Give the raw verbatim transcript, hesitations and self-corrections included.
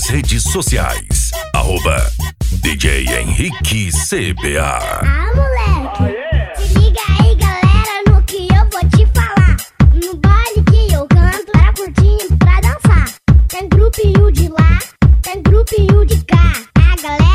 nas redes sociais. Arroba D J Henrique C B A. Ah, moleque, se liga aí, galera, no que eu vou te falar. No baile que eu canto, para curtir, pra dançar. Tem grupinho de lá, tem grupinho de cá. A galera